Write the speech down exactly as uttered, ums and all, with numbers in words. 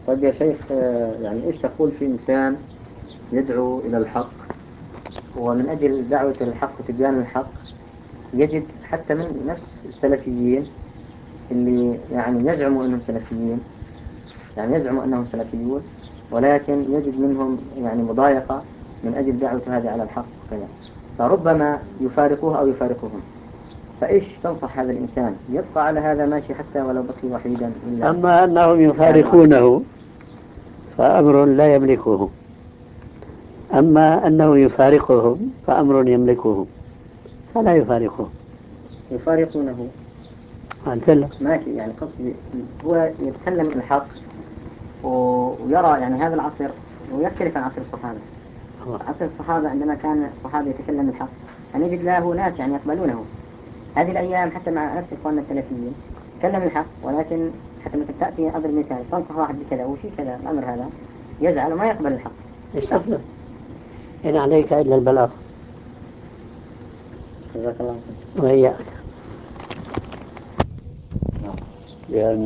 طيب يا شيخ، آه، يعني إيش تقول في إنسان يدعو إلى الحق، ومن أجل دعوة الحق وتبيان الحق يجد حتى من نفس السلفيين اللي يعني يزعموا أنهم سلفيين، يعني يزعموا أنهم سلفيون، ولكن يجد منهم يعني مضايقة من أجل دعوة هذه على الحق وكذا، فربما يفارقوه أو يفارقهم. فإيش تنصح هذا الإنسان؟ يبقى على هذا ماشي حتى ولو بقي وحيدا إلا؟ أما أنهم يفارقونه فأمر لا يملكه، أما أنه يفارقهم فأمر يملكه، فلا يفارقه. يفارقونه قلت ماشي، يعني قصدي هو يتكلم الحق ويرى يعني هذا العصر، ويختلف عن عصر الصحابة. عصر الصحابة عندما كان الصحابة يتكلم الحق أن يجد له ناس يعني يقبلونه. هذه الأيام حتى مع نفس إخواننا السلفيين تكلم الحق، ولكن حتى مثل تأتي أضرب مثال تنصح واحد بكذا وفي كذا الأمر هذا يزعل وما يقبل الحق. استغفر، إن عليك إلا البلاغ. جزاك الله خير. وإياك. يعني